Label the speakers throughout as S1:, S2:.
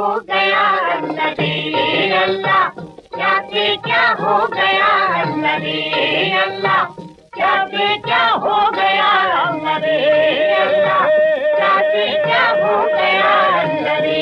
S1: हो गया अल्लाह रे अल्लाह, क्या से क्या हो गया अल्लाह रे अल्लाह, क्या से क्या हो गया अल्लाह रे अल्लाह, क्या से क्या हो गया अल्लाह रे।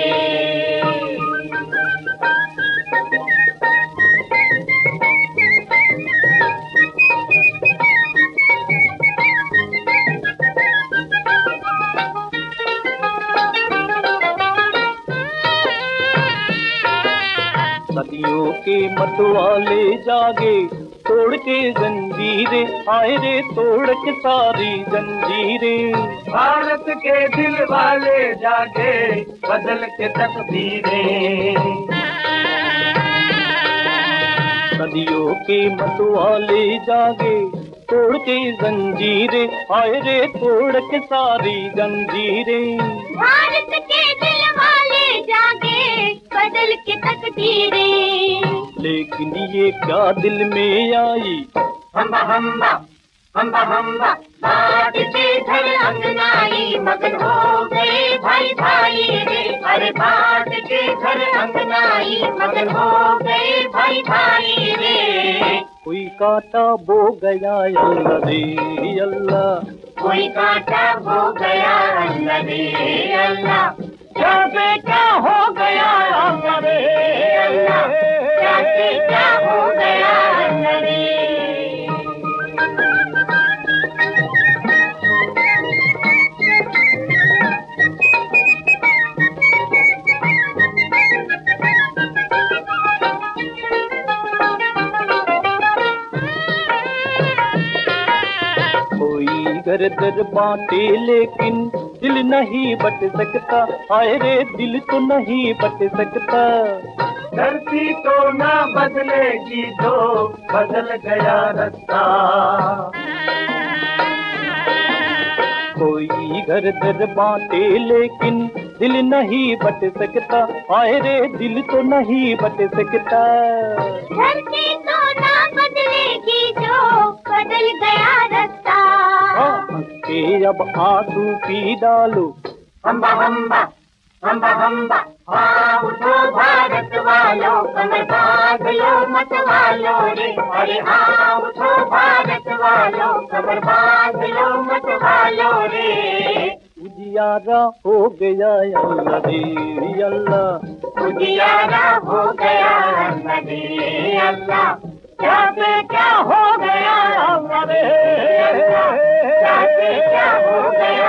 S2: सदियों के मतवाले जागे, तोड़ के जंजीरें आए रे, तोड़ के सारी जंजीरें।
S3: भारत के दिल वाले जागे, बदल के तकदीरें।
S2: सदियों के मतवाले जागे, तोड़ के जंजीरें आए रे, तोड़ के सारी जंजीरें।
S1: भारत के दिल वाले जागे, बदल के तकदीरें।
S2: लेकिन ये क्या दिल में आई,
S1: हम्बा हम्बा हम्बा हम्बा, बात के घर अंगनाई मगन हो गए भाई भाई रे। अरे बात के घर अंगनाई मगन हो गए भाई भाई रे।
S2: कोई कांटा बो गया अल्लाह रे अल्लाह,
S1: कोई कांटा हो गया अल्लाह रे अल्लाह, क्या से क्या हो गया अल्लाह रे अल्लाह, क्या से क्या हो गया अल्लाह रे।
S2: घर दर बांटे लेकिन दिल नहीं बट सकता, हाय रे दिल तो नहीं बट सकता।
S3: धरती तो ना बदलेगी जो बदल गया रास्ता।
S2: कोई घर दर बांटे लेकिन दिल नहीं बट सकता, हाय रे दिल तो नहीं बट सकता।
S1: धरती तो ना बदलेगी जो बदल गया रास्ता।
S2: के अब आंसू पी डालो,
S1: हम्बा हम्बा हम्बा हम्बा, हाँ उठो भारत वालों, कमर बांध लो मत वालों रे। अरे हाँ उठो भारत वालों, कमर बांध लो मत वालों रे।
S2: उजियारा हो गया अल्लाह रे अल्लाह,
S1: उजियारा हो गया अल्लाह रे अल्लाह, क्या से क्या हो गया अल्लाह रे अल्लाह, क्या से क्या हो गया